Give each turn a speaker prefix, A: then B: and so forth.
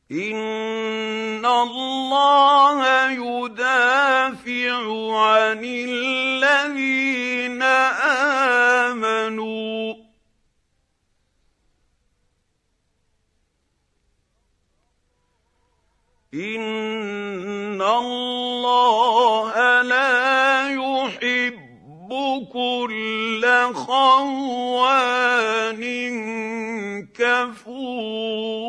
A: إِنَّ اللَّهَ يُدَافِعُ عَنِ الَّذِينَ آمَنُوا ۗ إِنَّ اللَّهَ لَا يُحِبُّ كُلَّ خَوَّانٍ كَفُورٍ.